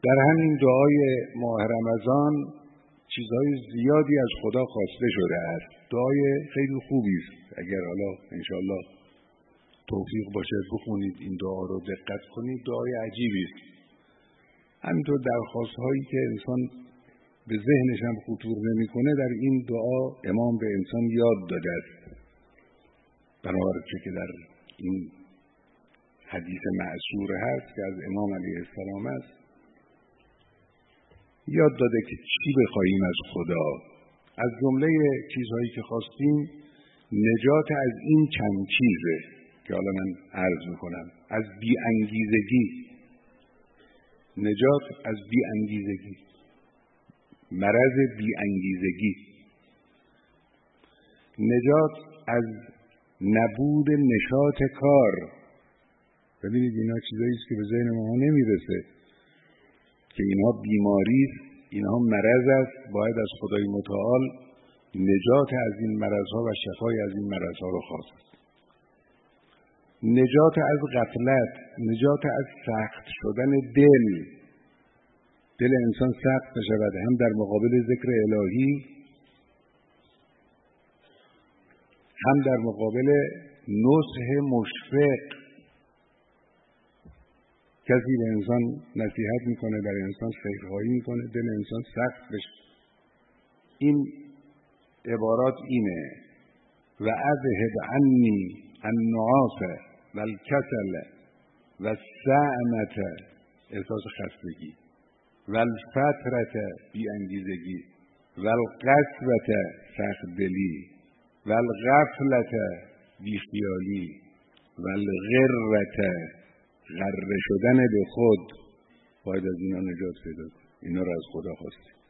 در همین دعای ماه رمضان چیزهای زیادی از خدا خواسته شده است. دعای خیلی خوبی است. اگر حالا انشاءالله توفیق باشه بخونید این دعا رو، دقت کنید، دعای عجیبی است. همینطور درخواست‌هایی که انسان به ذهنش هم خطور نمی‌کنه در این دعا امام به انسان یاد داده است. بنابراین که در این حدیث معصور هست که از امام علیه السلام است، یاد داده که چی بخواهیم از خدا. از جمله چیزهایی که خواستیم نجات از این چند چیزه که حالا من عرض میکنم. از بی‌انگیزگی، نجات از بی‌انگیزگی، مرض بی‌انگیزگی، نجات از نبود نشاط کار. ببینید اینا چیزایی است که به ذهن ما نمیرسه که اینها بیماری است، اینها مرض است. باید از خدای متعال نجات از این مرضها و شفای از این مرضها رو خواست. نجات از غفلت، نجات از سخت شدن دل انسان سخت نشود، هم در مقابل ذکر الهی، هم در مقابل نصح مشفق. کسی به انسان نصیحت میکنه، در انسان خیرخواهی میکنه، دل انسان سخت بشه. این عبارات اینه: و اذهب عنی النعاس و الکسل و السعمة، احساس خستگی، و الفترة بی‌انگیزگی، و القسوة سخت دلی، و الغفلة بیخیالی، و الغرة غره شدن به خود. باید از اینا نجات پیدا کنیم. اینا رو از خدا خواستیم.